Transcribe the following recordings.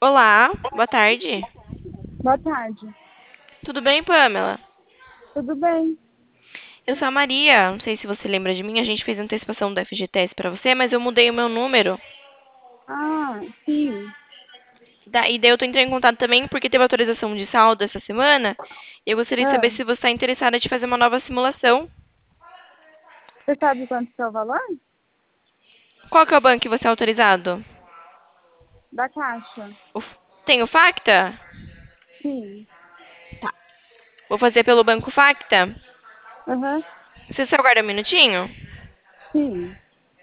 Olá, boa tarde. Boa tarde. Tudo bem, Pamela? Tudo bem? Eu sou a Maria. Não sei se você lembra de mim. A gente fez antecipação do FGTS pra você, mas eu mudei o meu número. Ah, sim. E daí eu tô entrando em contato também porque teve atualização de saldo essa semana. E eu gostaria de saber Ah, se você está interessada de fazer uma nova simulação. você sabe quanto que é o valor? Qual que é o banco que você é autorizado? Da Caixa. O F- Tem o Facta? Sim. Tá. Vou fazer pelo Banco Facta. Aham. Você só aguarda um minutinho? Sim.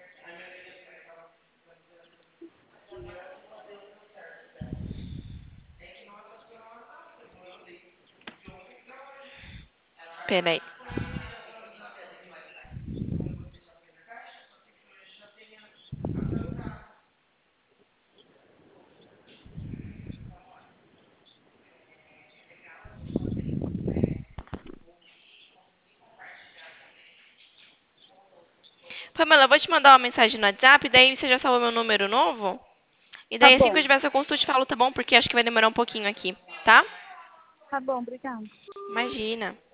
Peraí. Pamela, eu vou te mandar uma mensagem no WhatsApp, daí você já salvou meu número novo? E Tá daí assim que eu bom. tiver essa consulta eu te falo, tá bom? Porque acho que vai demorar um pouquinho aqui, tá? Tá bom, obrigada. Imagina.